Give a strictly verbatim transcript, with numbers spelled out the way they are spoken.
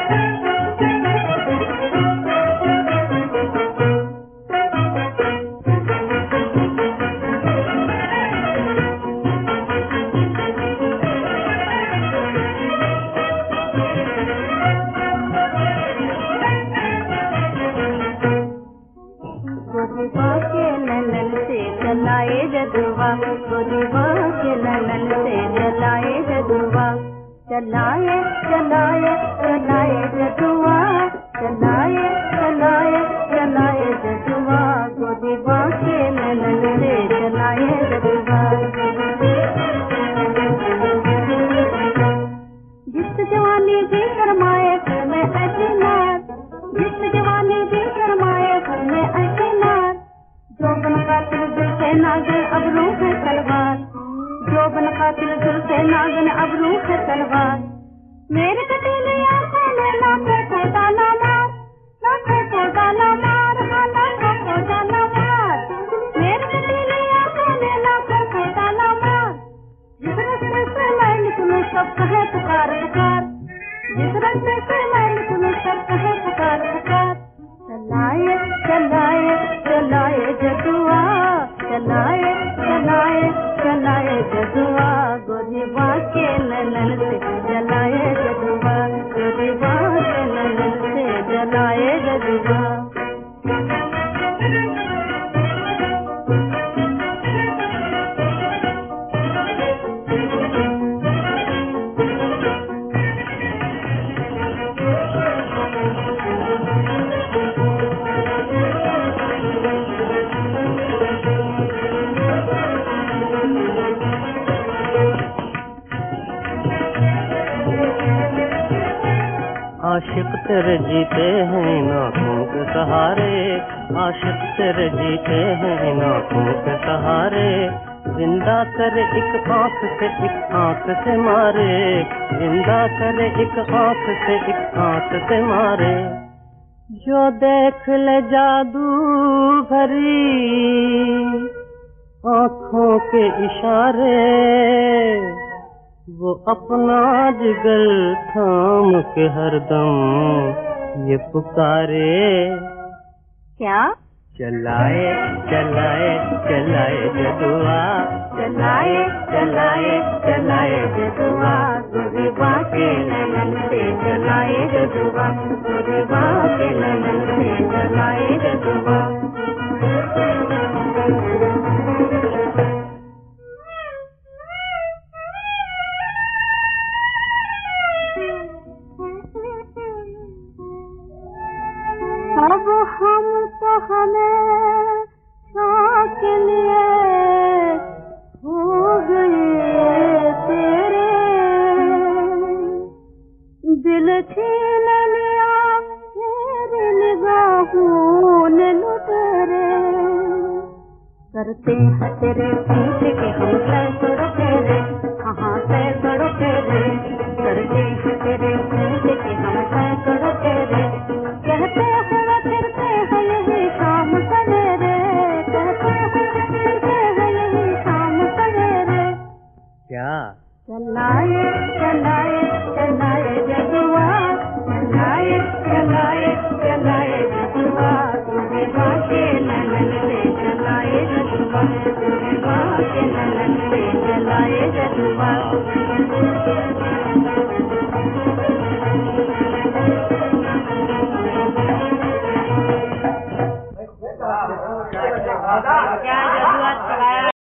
जलाए जदुआ, गोदीबा के नलन से जलाए जदुआ, जलाए जलाए जलाए जदुआ, जलाए जलाए जलाए जदुआ, गोदीबा के नलन से जलाए जदुआ। जिस जवानी भी शर्माए फिर में ऐसी नार, जिस जवानी भी शर्माए फिर में ऐसी नार, जो बन कातिल दिल से नागन अब रूह है तलवार, जो बन कातिल दिल से नागन अब रूह है तलवार। मेरे कटीली आंखों में लाखों को डाला मार, लाखों को डाला मार, हाँ लाखों को डाला मार। मेरे कटीली आंखों में लाखों को डाला मार। जिस रास्ते से मैं निकलूं सब कहे पुकार पुकार, जिस रास्ते से मैं निकलूं सब कहे पुकार पुकार। चलाए चलाए चलाए जदुआ, चलाए चलाए चलाए जदुआ, गोदीबा के नलन से जलाए जदुआ, गोदीबा के नलन से जलाए जदुआ। आशिक तेरे जीते हैं नाकों के सहारे, आशिक तेरे जीते हैं नाकों के सहारे। जिंदा करे एक आंख से एक आंख से मारे, जिंदा करे एक आंख से एक आंख से मारे। जो देख ले जादू भरी आंखों के इशारे, वो अपना जिगर थाम के हरदम ये पुकारे। क्या? चलाए चलाए चलाए जदुआ, चलाए चलाए चलाए जदुआ, गोदीबा के नलन से जलाए जदुआ, गोदीबा के नलन से जलाए जदुआ। अब हम तो हमें के लिए हो गए तेरे, दिल छीन लिया तेरे निगाहों ने लुटेरे। करते हैं तेरे पीछ के हम सैकड़ों तेरे, हाँ सैकड़ों तेरे, करते हैं तेरे पीछ के हम सैकड़ों तेरे। कहते हैं फिरते हैं यही शाम सवेरे, कहते हैं फिरते हैं यही शाम सवेरे। क्या? चलाए चलाए चलाए जदुआ, चलाए चलाए चलाए जदुआ, गोदीबा के नलन से जलाए जदुआ, गोदीबा के नलन से जलाए जदुआ। क्या जदुआ चलाया?